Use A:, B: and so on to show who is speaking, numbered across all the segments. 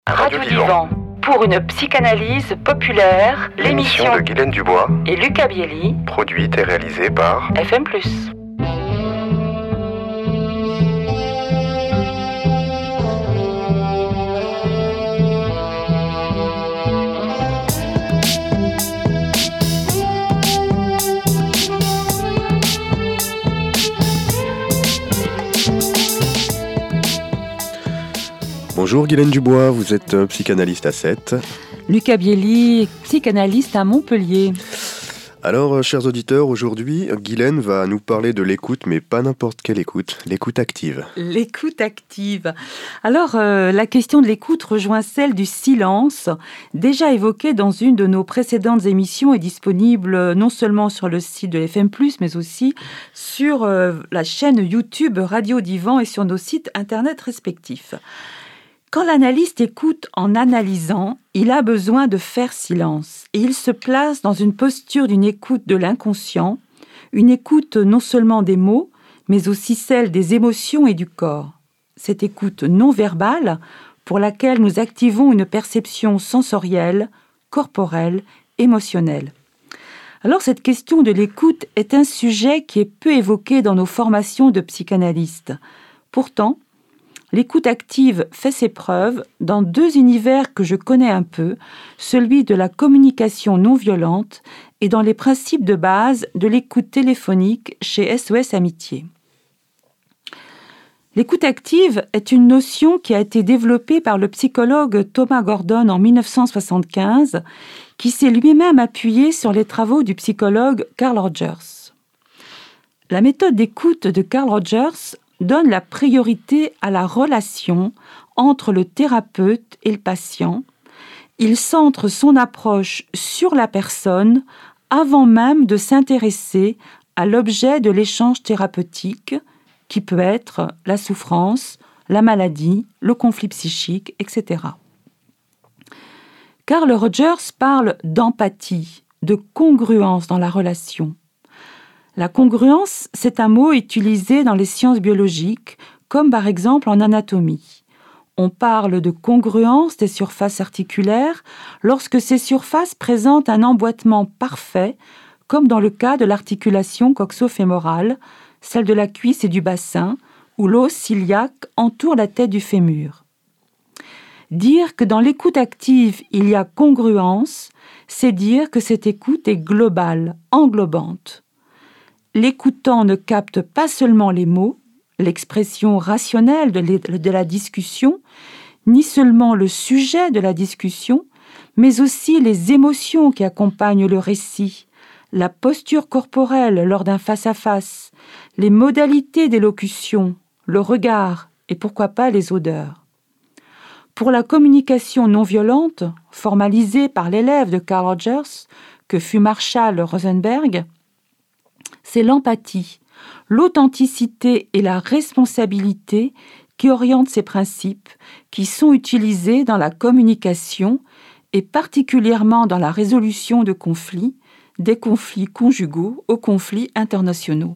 A: Radio Divan, pour une psychanalyse populaire,
B: l'émission de Guylaine Dubois
A: et Lucas Bielli,
B: produite et réalisée par
A: FM+.
B: Bonjour Guylaine Dubois, vous êtes psychanalyste à 7.
C: Lucas Bielli, psychanalyste à Montpellier.
B: Alors, chers auditeurs, aujourd'hui, Guylaine va nous parler de l'écoute, mais pas n'importe quelle écoute, l'écoute active.
C: L'écoute active. Alors, la question de l'écoute rejoint celle du silence, déjà évoquée dans une de nos précédentes émissions et disponible non seulement sur le site de FM+, mais aussi sur la chaîne YouTube Radio Divan et sur nos sites internet respectifs. Quand l'analyste écoute en analysant, il a besoin de faire silence et il se place dans une posture d'une écoute de l'inconscient, une écoute non seulement des mots, mais aussi celle des émotions et du corps. Cette écoute non verbale pour laquelle nous activons une perception sensorielle, corporelle, émotionnelle. Alors cette question de l'écoute est un sujet qui est peu évoqué dans nos formations de psychanalystes. Pourtant, l'écoute active fait ses preuves dans deux univers que je connais un peu, celui de la communication non violente et dans les principes de base de l'écoute téléphonique chez SOS Amitié. L'écoute active est une notion qui a été développée par le psychologue Thomas Gordon en 1975, qui s'est lui-même appuyé sur les travaux du psychologue Carl Rogers. La méthode d'écoute de Carl Rogers donne la priorité à la relation entre le thérapeute et le patient. Il centre son approche sur la personne avant même de s'intéresser à l'objet de l'échange thérapeutique, qui peut être la souffrance, la maladie, le conflit psychique, etc. Carl Rogers parle d'empathie, de congruence dans la relation. La congruence, c'est un mot utilisé dans les sciences biologiques, comme par exemple en anatomie. On parle de congruence des surfaces articulaires lorsque ces surfaces présentent un emboîtement parfait, comme dans le cas de l'articulation coxo-fémorale, celle de la cuisse et du bassin, où l'os iliaque entoure la tête du fémur. Dire que dans l'écoute active, il y a congruence, c'est dire que cette écoute est globale, englobante. L'écoutant ne capte pas seulement les mots, l'expression rationnelle de la discussion, ni seulement le sujet de la discussion, mais aussi les émotions qui accompagnent le récit, la posture corporelle lors d'un face-à-face, les modalités d'élocution, le regard et pourquoi pas les odeurs. Pour la communication non violente, formalisée par l'élève de Carl Rogers, que fut Marshall Rosenberg, c'est l'empathie, l'authenticité et la responsabilité qui orientent ces principes, qui sont utilisés dans la communication et particulièrement dans la résolution de conflits, des conflits conjugaux aux conflits internationaux.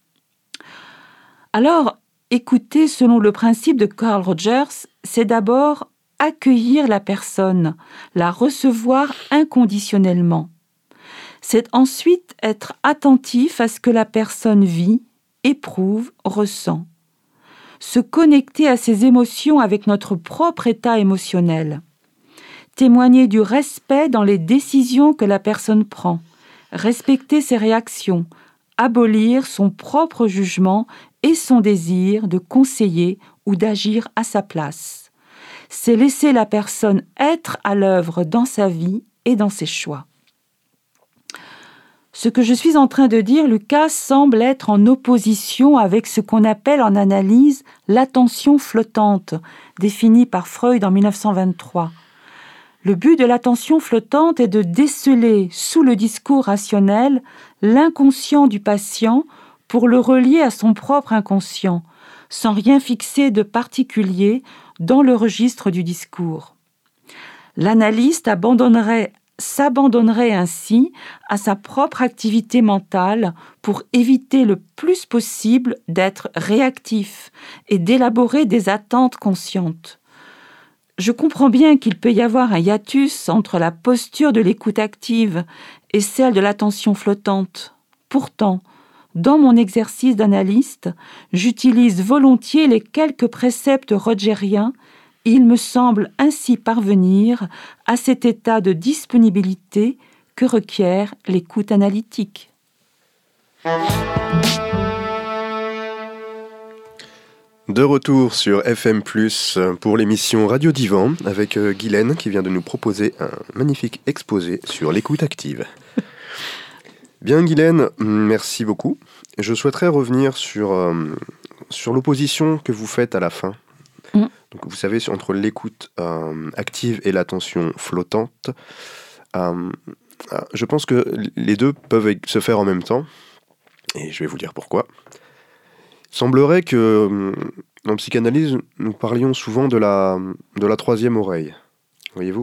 C: Alors, écouter selon le principe de Carl Rogers, c'est d'abord accueillir la personne, la recevoir inconditionnellement. C'est ensuite être attentif à ce que la personne vit, éprouve, ressent. Se connecter à ses émotions avec notre propre état émotionnel. Témoigner du respect dans les décisions que la personne prend. Respecter ses réactions. Abolir son propre jugement et son désir de conseiller ou d'agir à sa place. C'est laisser la personne être à l'œuvre dans sa vie et dans ses choix. Ce que je suis en train de dire, Lucas, semble être en opposition avec ce qu'on appelle en analyse l'attention flottante, définie par Freud en 1923. Le but de l'attention flottante est de déceler sous le discours rationnel l'inconscient du patient pour le relier à son propre inconscient, sans rien fixer de particulier dans le registre du discours. L'analyste s'abandonnerait ainsi à sa propre activité mentale pour éviter le plus possible d'être réactif et d'élaborer des attentes conscientes. Je comprends bien qu'il peut y avoir un hiatus entre la posture de l'écoute active et celle de l'attention flottante. Pourtant, dans mon exercice d'analyste, j'utilise volontiers les quelques préceptes rogeriens. Il me semble ainsi parvenir à cet état de disponibilité que requiert l'écoute analytique.
B: De retour sur FM+, pour l'émission Radio Divan, avec Guylaine qui vient de nous proposer un magnifique exposé sur l'écoute active. Bien Guylaine, merci beaucoup. Je souhaiterais revenir sur l'opposition que vous faites à la fin. Donc, vous savez, entre l'écoute active et l'attention flottante, je pense que les deux peuvent se faire en même temps, et je vais vous dire pourquoi. Il semblerait que, en psychanalyse, nous parlions souvent de la troisième oreille. Voyez-vous ?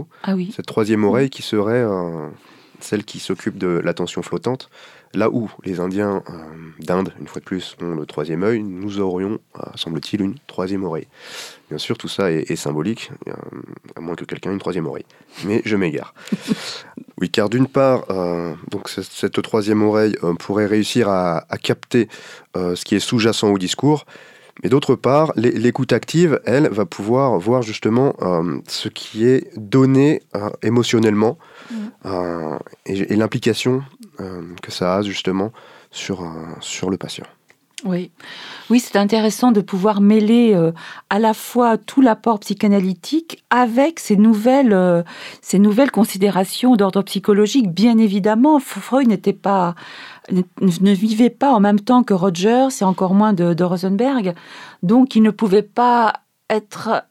C: Ah oui.
B: Cette troisième oreille qui serait celle qui s'occupe de l'attention flottante. Là où les Indiens d'Inde, une fois de plus, ont le troisième œil, nous aurions, semble-t-il, une troisième oreille. Bien sûr, tout ça est symbolique, à moins que quelqu'un ait une troisième oreille. Mais je m'égare. Oui, car d'une part, donc cette troisième oreille pourrait réussir à capter ce qui est sous-jacent au discours, mais d'autre part, l'écoute active, elle, va pouvoir voir justement ce qui est donné émotionnellement et l'implication que ça a justement sur le patient.
C: Oui, c'est intéressant de pouvoir mêler à la fois tout l'apport psychanalytique avec ces nouvelles considérations d'ordre psychologique. Bien évidemment, Freud ne vivait pas en même temps que Rogers et encore moins de Rosenberg, donc il ne pouvait pas être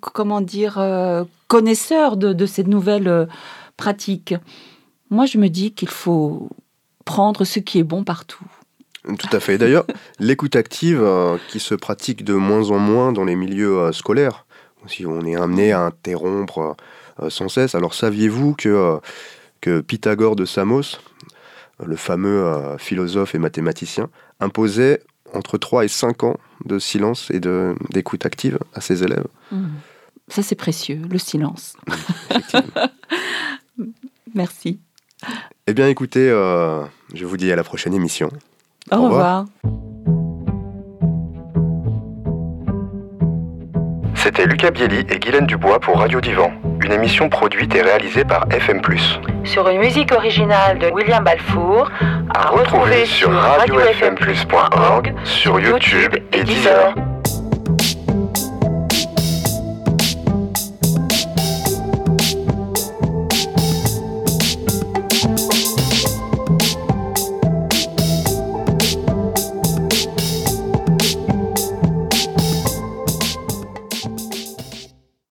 C: connaisseur de ces nouvelles pratiques. Moi, je me dis qu'il faut prendre ce qui est bon partout.
B: Tout à fait. D'ailleurs, l'écoute active qui se pratique de moins en moins dans les milieux scolaires, si on est amené à interrompre sans cesse. Alors, saviez-vous que Pythagore de Samos, le fameux philosophe et mathématicien, imposait entre 3 et 5 ans de silence et d'écoute active à ses élèves ?
C: Ça, c'est précieux, le silence.
B: Effectivement.
C: Merci.
B: Eh bien, écoutez, je vous dis à la prochaine émission.
C: Au revoir.
B: C'était Lucas Bielli et Guylaine Dubois pour Radio Divan, une émission produite et réalisée par FM+.
A: Sur une musique originale de William Balfour, à retrouver sur radiofmplus.org, sur YouTube et Deezer.